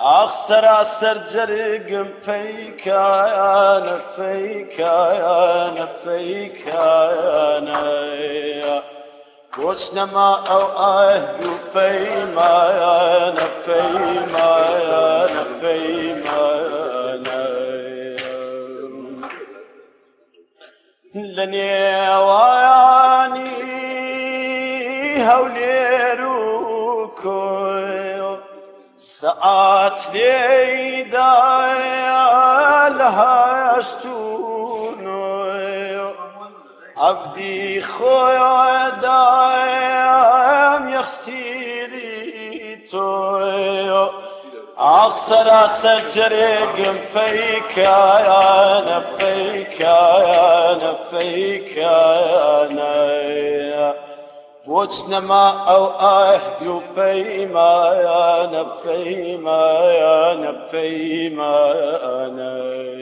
سراسر جرقم فيكانا فيكانا فيكانا وشنما أو أهدو فيمانا فيمانا فيمانا لني وياني هوليروكو ساعات ليدا لها يشتونو عبدي خويا دايم يخسيري تويو سراسر جرقم فيكانا فيكانا فيكانا وجنما أو أهدو فيمانا فيمانا فيمانا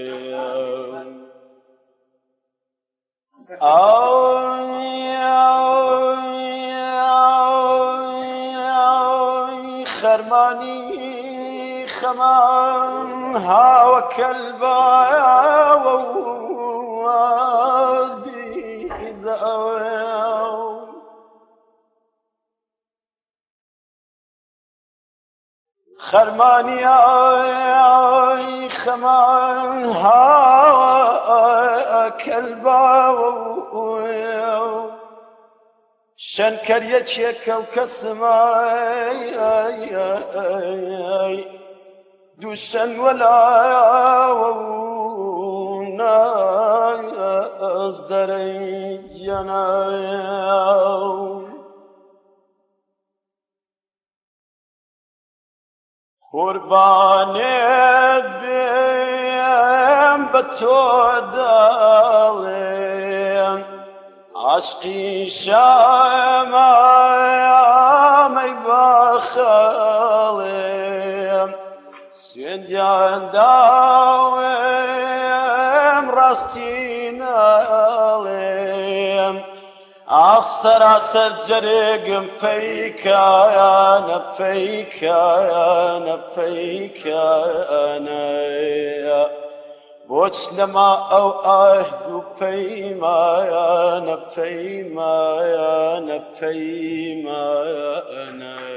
خرماني خمان هاو كلبا وزيزا خرماني خمان هاو كلبا شنكر يتشيك وكسماي دوشن ولا وناس درينا قربانت بیم بتودالیم عشقی شامای بخالیم سندیان داویم راستینالیم سراسر جرقم فيكانا فيكانا فيكانا وشنما أو أهدو فيمانا فيمانا فيمانا